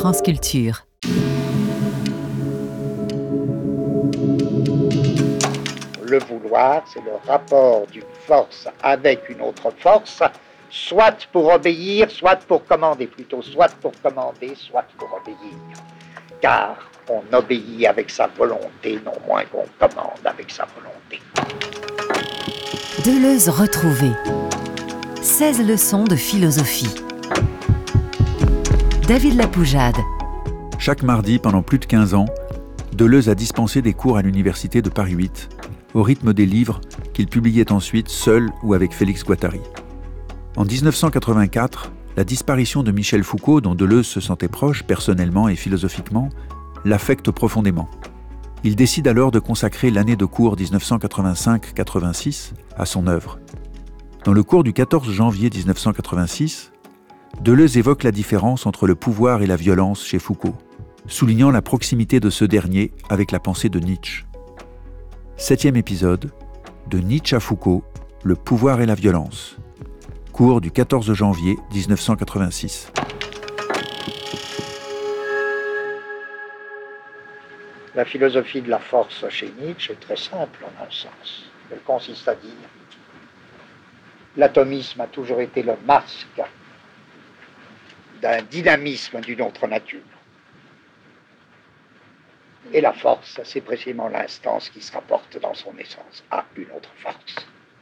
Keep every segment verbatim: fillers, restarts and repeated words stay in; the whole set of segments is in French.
France Culture. Le vouloir, c'est le rapport d'une force avec une autre force, soit pour obéir, soit pour commander, plutôt soit pour commander, soit pour obéir. Car on obéit avec sa volonté, non moins qu'on commande avec sa volonté. Deleuze retrouvé. seize leçons de philosophie. David Lapoujade. Chaque mardi, pendant plus de quinze ans, Deleuze a dispensé des cours à l'université de Paris huit, au rythme des livres qu'il publiait ensuite seul ou avec Félix Guattari. En dix-neuf cent quatre-vingt-quatre, la disparition de Michel Foucault, dont Deleuze se sentait proche personnellement et philosophiquement, l'affecte profondément. Il décide alors de consacrer l'année de cours dix-neuf cent quatre-vingt-cinq quatre-vingt-six à son œuvre. Dans le cours du quatorze janvier dix-neuf cent quatre-vingt-six, Deleuze évoque la différence entre le pouvoir et la violence chez Foucault, soulignant la proximité de ce dernier avec la pensée de Nietzsche. Septième épisode, de Nietzsche à Foucault, le pouvoir et la violence. Cours du quatorze janvier dix-neuf cent quatre-vingt-six. La philosophie de la force chez Nietzsche est très simple en un sens. Elle consiste à dire l'atomisme a toujours été le masque d'un dynamisme d'une autre nature. Et la force, c'est précisément l'instance qui se rapporte dans son essence à une autre force.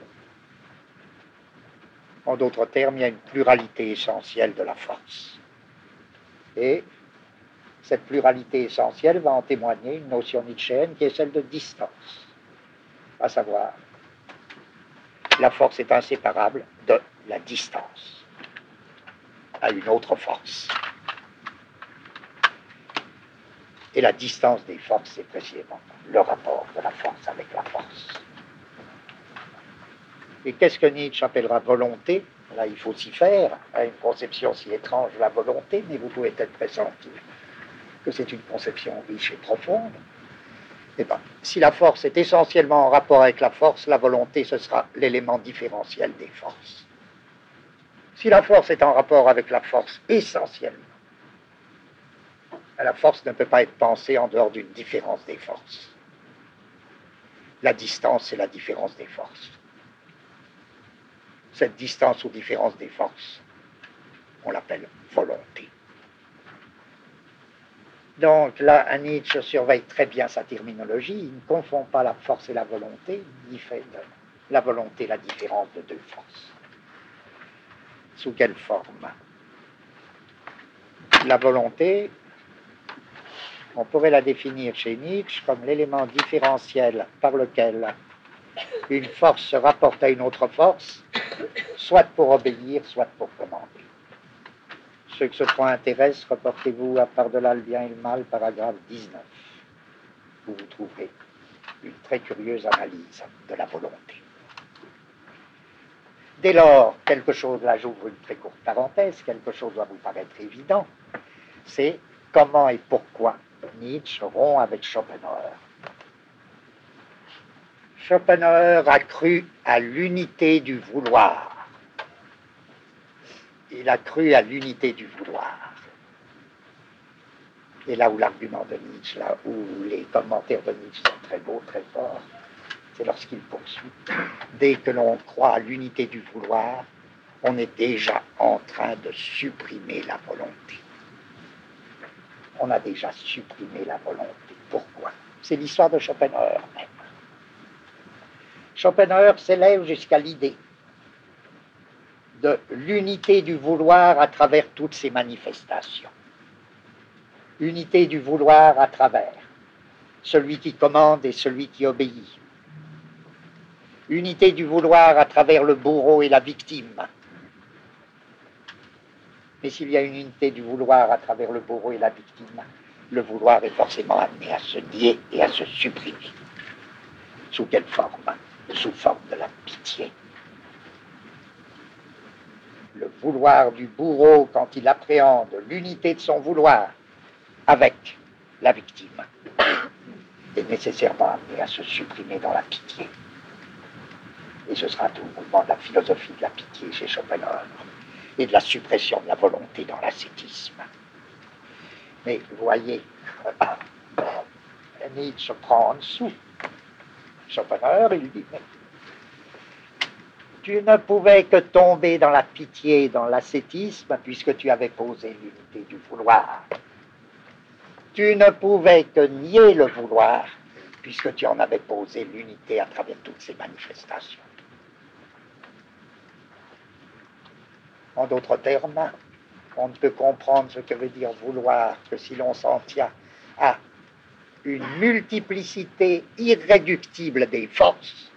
En d'autres termes, il y a une pluralité essentielle de la force. Et cette pluralité essentielle va en témoigner une notion nietzschéenne qui est celle de distance. À savoir, la force est inséparable de la distance à une autre force. Et la distance des forces, c'est précisément le rapport de la force avec la force. Et qu'est-ce que Nietzsche appellera volonté? Là, il faut s'y faire, à une conception si étrange de la volonté, mais vous pouvez peut-être pressentir que c'est une conception riche et profonde. Eh bien, si la force est essentiellement en rapport avec la force, la volonté, ce sera l'élément différentiel des forces. Si la force est en rapport avec la force essentiellement, la force ne peut pas être pensée en dehors d'une différence des forces. La distance, c'est la différence des forces. Cette distance ou différence des forces, on l'appelle volonté. Donc là, Nietzsche surveille très bien sa terminologie. Il ne confond pas la force et la volonté. Il fait de la volonté la différence de deux forces. Sous quelle forme? La volonté, on pourrait la définir chez Nietzsche comme l'élément différentiel par lequel une force se rapporte à une autre force, soit pour obéir, soit pour commander. Ceux que ce point intéresse, reportez-vous à Par-delà le bien et le mal, paragraphe dix-neuf, où vous trouverez une très curieuse analyse de la volonté. Dès lors, quelque chose, là j'ouvre une très courte parenthèse, quelque chose doit vous paraître évident, c'est comment et pourquoi Nietzsche rompt avec Schopenhauer. Schopenhauer a cru à l'unité du vouloir. Il a cru à l'unité du vouloir. Et là où l'argument de Nietzsche, là où les commentaires de Nietzsche sont très beaux, très forts, c'est lorsqu'il poursuit. Dès que l'on croit à l'unité du vouloir, on est déjà en train de supprimer la volonté. On a déjà supprimé la volonté. Pourquoi? C'est l'histoire de Schopenhauer même. Schopenhauer s'élève jusqu'à l'idée de l'unité du vouloir à travers toutes ses manifestations. Unité du vouloir à travers celui qui commande et celui qui obéit. Unité du vouloir à travers le bourreau et la victime. Mais s'il y a une unité du vouloir à travers le bourreau et la victime, le vouloir est forcément amené à se nier et à se supprimer. Sous quelle forme? Sous forme de la pitié. Le vouloir du bourreau, quand il appréhende l'unité de son vouloir avec la victime, est nécessairement amené à se supprimer dans la pitié. Et ce sera tout le mouvement de la philosophie de la pitié chez Schopenhauer et de la suppression de la volonté dans l'ascétisme. Mais voyez, Nietzsche prend en dessous. Schopenhauer, il dit, mais tu ne pouvais que tomber dans la pitié, dans l'ascétisme, puisque tu avais posé l'unité du vouloir. Tu ne pouvais que nier le vouloir, puisque tu en avais posé l'unité à travers toutes ces manifestations. En d'autres termes, on ne peut comprendre ce que veut dire vouloir que si l'on s'en tient à une multiplicité irréductible des forces,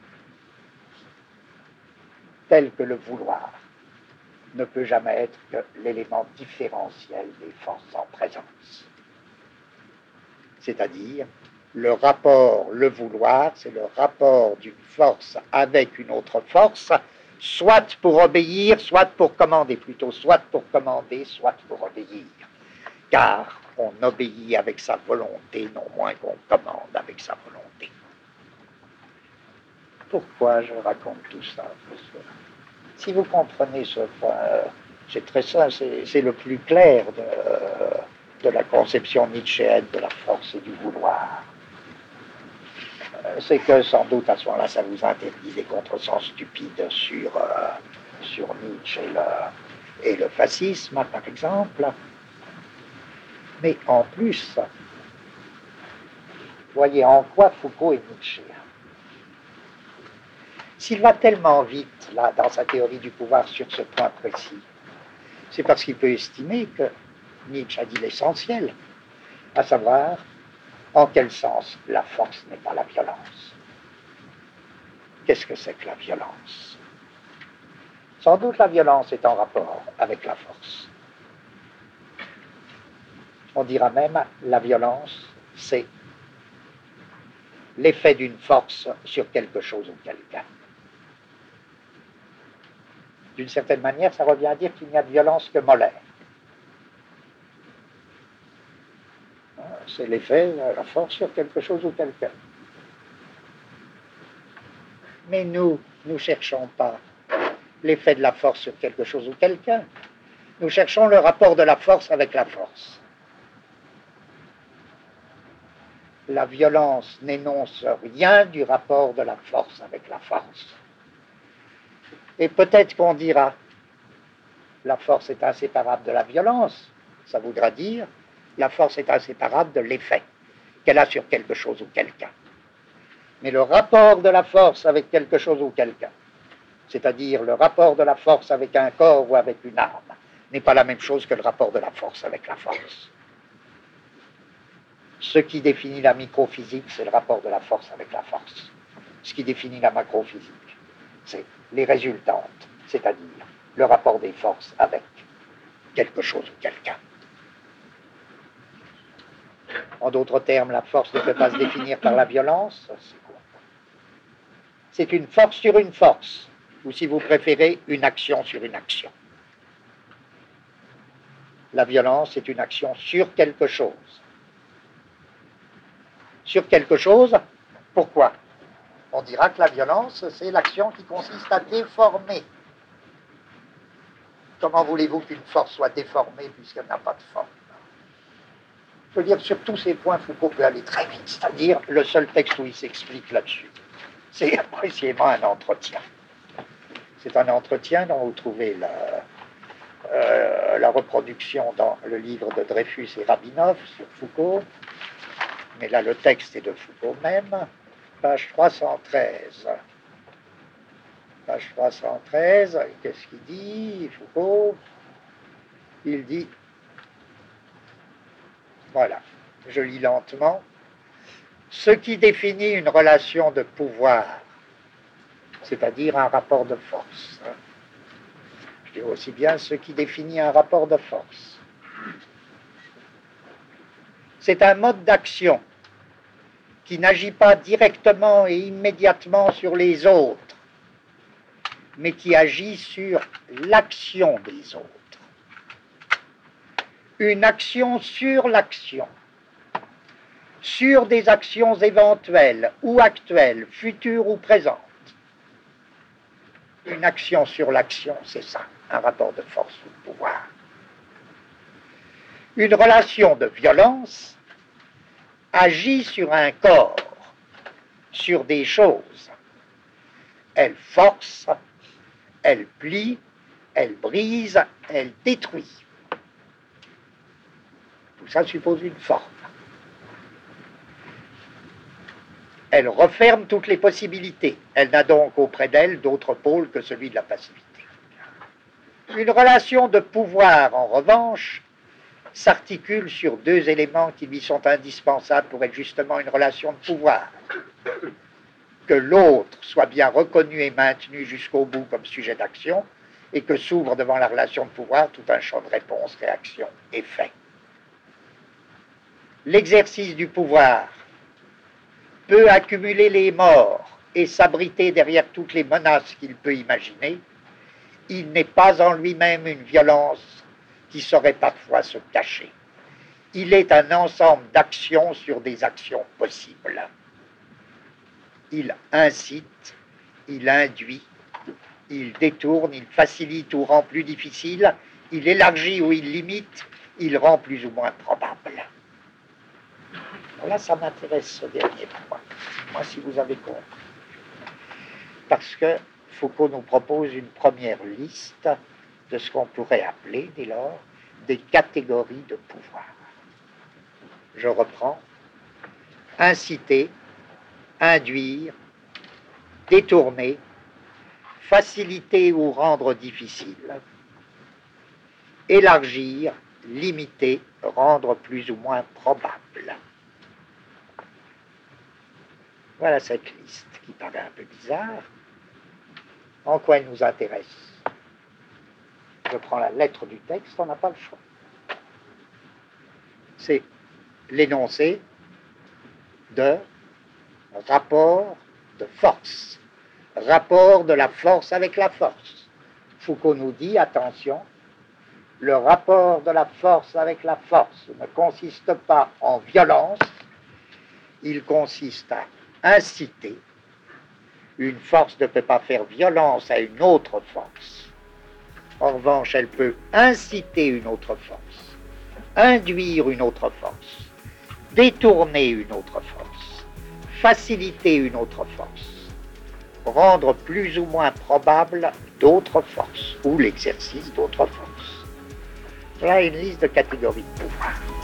telle que le vouloir ne peut jamais être que l'élément différentiel des forces en présence. C'est-à-dire, le rapport, le vouloir, c'est le rapport d'une force avec une autre force, soit pour obéir, soit pour commander, plutôt soit pour commander, soit pour obéir. Car on obéit avec sa volonté, non moins qu'on commande avec sa volonté. Pourquoi je raconte tout ça? Parce que si vous comprenez ce point, c'est très simple, c'est, c'est le plus clair de, de la conception nietzschéenne de la force et du vouloir. C'est que sans doute à ce moment-là, ça vous interdit des contresens stupides sur, euh, sur Nietzsche et le, et le fascisme, par exemple. Mais en plus, voyez en quoi Foucault est Nietzsche. S'il va tellement vite, là, dans sa théorie du pouvoir sur ce point précis, c'est parce qu'il peut estimer que Nietzsche a dit l'essentiel, à savoir en quel sens la force n'est pas la violence. Qu'est-ce que c'est que la violence? Sans doute la violence est en rapport avec la force. On dira même la violence, c'est l'effet d'une force sur quelque chose ou quelqu'un. D'une certaine manière, ça revient à dire qu'il n'y a de violence que molaire. C'est l'effet de la force sur quelque chose ou quelqu'un. Mais nous, nous ne cherchons pas l'effet de la force sur quelque chose ou quelqu'un. Nous cherchons le rapport de la force avec la force. La violence n'énonce rien du rapport de la force avec la force. Et peut-être qu'on dira, la force est inséparable de la violence. Ça voudra dire, la force est inséparable de l'effet qu'elle a sur quelque chose ou quelqu'un. Mais le rapport de la force avec quelque chose ou quelqu'un, c'est-à-dire le rapport de la force avec un corps ou avec une arme, n'est pas la même chose que le rapport de la force avec la force. Ce qui définit la microphysique, c'est le rapport de la force avec la force. Ce qui définit la macrophysique, c'est les résultantes, c'est-à-dire le rapport des forces avec quelque chose ou quelqu'un. En d'autres termes, la force ne peut pas se définir par la violence. C'est quoi? C'est une force sur une force, ou si vous préférez, une action sur une action. La violence est une action sur quelque chose. Sur quelque chose, pourquoi? On dira que la violence, c'est l'action qui consiste à déformer. Comment voulez-vous qu'une force soit déformée puisqu'elle n'a pas de forme? Je veux dire, sur tous ces points, Foucault peut aller très vite, c'est-à-dire le seul texte où il s'explique là-dessus. C'est précisément un entretien. C'est un entretien dont vous trouvez la, euh, la reproduction dans le livre de Dreyfus et Rabinov sur Foucault. Mais là, le texte est de Foucault même, page trois cent treize. Page trois cent treize, qu'est-ce qu'il dit, Foucault? Il dit, voilà, je lis lentement, ce qui définit une relation de pouvoir, c'est-à-dire un rapport de force. Je dis aussi bien ce qui définit un rapport de force. C'est un mode d'action qui n'agit pas directement et immédiatement sur les autres, mais qui agit sur l'action des autres. Une action sur l'action, sur des actions éventuelles ou actuelles, futures ou présentes. Une action sur l'action, c'est ça, un rapport de force ou de pouvoir. Une relation de violence agit sur un corps, sur des choses. Elle force, elle plie, elle brise, elle détruit. Tout ça suppose une forme. Elle referme toutes les possibilités. Elle n'a donc auprès d'elle d'autre pôle que celui de la passivité. Une relation de pouvoir, en revanche, s'articule sur deux éléments qui lui sont indispensables pour être justement une relation de pouvoir. Que l'autre soit bien reconnu et maintenu jusqu'au bout comme sujet d'action, et que s'ouvre devant la relation de pouvoir tout un champ de réponse, réaction, effet. L'exercice du pouvoir peut accumuler les morts et s'abriter derrière toutes les menaces qu'il peut imaginer. Il n'est pas en lui-même une violence qui saurait parfois se cacher. Il est un ensemble d'actions sur des actions possibles. Il incite, il induit, il détourne, il facilite ou rend plus difficile, il élargit ou il limite, il rend plus ou moins probable. Là, ça m'intéresse ce dernier point. Moi, si vous avez compris. Parce que Foucault nous propose une première liste de ce qu'on pourrait appeler, dès lors, des catégories de pouvoir. Je reprends. Inciter, induire, détourner, faciliter ou rendre difficile, élargir, limiter, rendre plus ou moins probable. Voilà cette liste qui paraît un peu bizarre. En quoi elle nous intéresse? Je prends la lettre du texte, on n'a pas le choix. C'est l'énoncé de rapport de force. Rapport de la force avec la force. Foucault nous dit, attention, le rapport de la force avec la force ne consiste pas en violence, il consiste à inciter. Une force ne peut pas faire violence à une autre force. En revanche, elle peut inciter une autre force, induire une autre force, détourner une autre force, faciliter une autre force, rendre plus ou moins probable d'autres forces ou l'exercice d'autres forces. Voilà une liste de catégories de pouvoir.